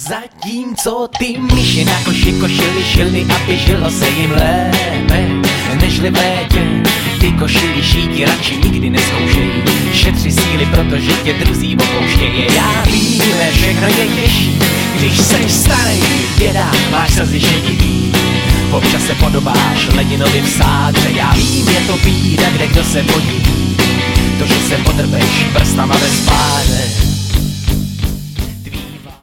Zatímco ty myši na koši košily šily a běželo se jim lépe nežli v létě. Ty košily šíti radši nikdy neskoušej, šetři síly, protože tě druzí opouštěje. Já vím, všechno je těžší, když seš starý děda, máš slzy šedivý. Občas se podobáš ledinovi v sádře, já vím, je to bída, kde kdo se podíví. To, že se podrbeš prstama ve spáře.